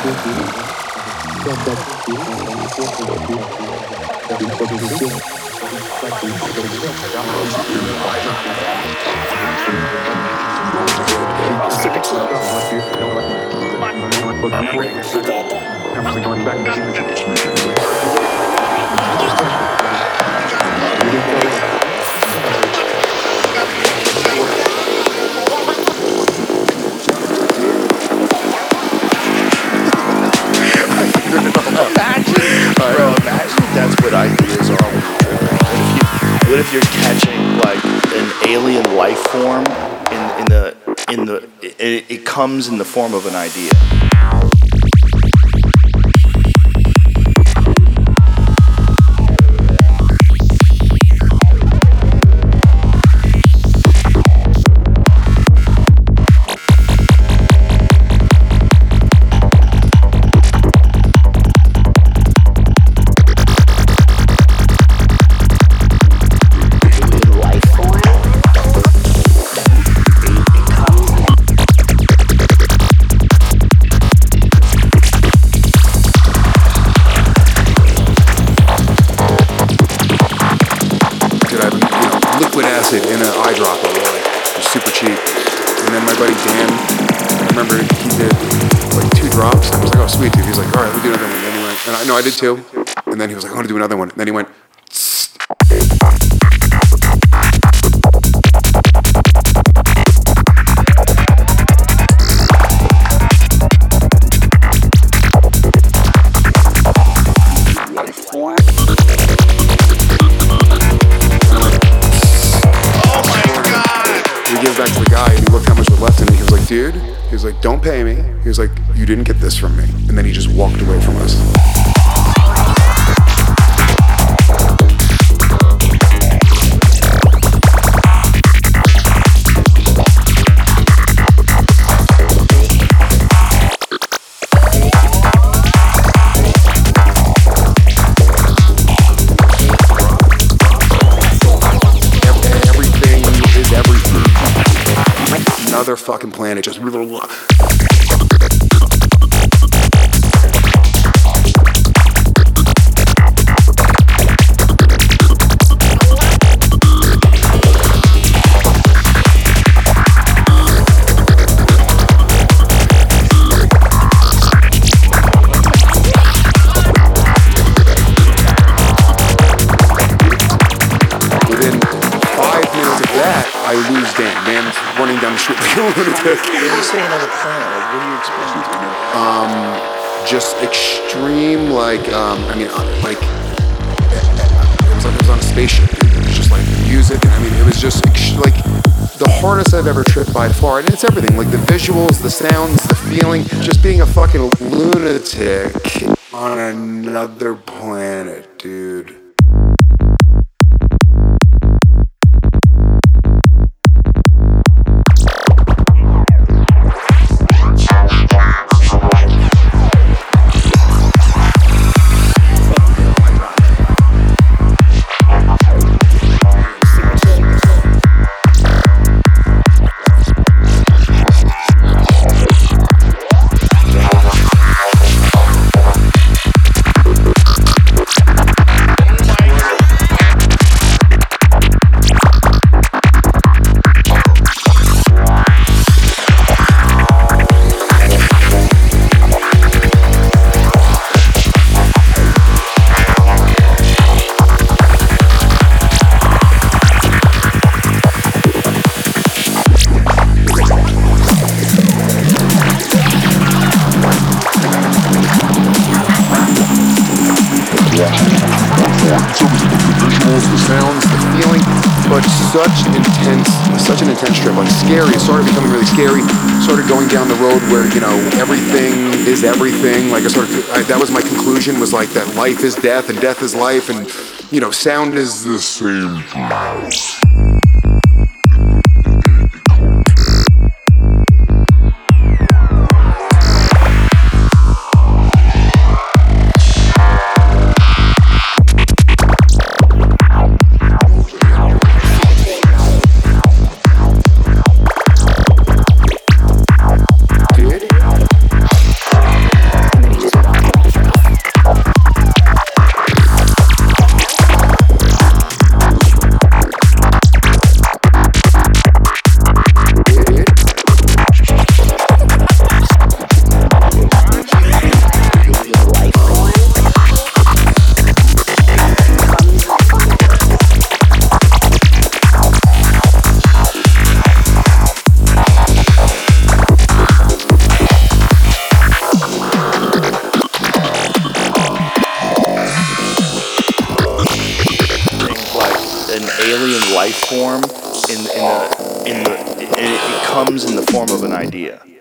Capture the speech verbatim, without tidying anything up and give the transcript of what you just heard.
Bro, imagine if that's what ideas are. What if, you, what if you're catching like an alien life form in, in the in the it, it comes in the form of an idea. In an eyedropper, really. It was super cheap. And then my buddy Dan, I remember he did like two drops. I was like, oh, sweet, dude. He was like, all right, we'll do another one. And then he went, and I know I did two. And then he was like, I want to do another one. And then he went, back to the guy and he looked how much was left and he was like, dude, he was like, don't pay me. He was like, you didn't get this from me. And then he just walked away from us. Another fucking planet just within five minutes of that, I lose Dan. Dan's running down the street like a lunatic. When you say another planet, like what are you explaining to me? Um, just extreme, like, um, I mean, like, it was like it was on a spaceship. It was just like music, and I mean, it was just ex- like the hardest I've ever tripped by far. And it's everything, like the visuals, the sounds, the feeling, just being a fucking lunatic on another planet, dude. Such intense, such an intense trip, like scary. It started becoming really scary. Started going down the road where, you know, everything is everything. Like I sort of, I, that was my conclusion, was like that life is death and death is life, and, you know, sound is the same thing. alien life form in in the in the it, it comes in the form of an idea.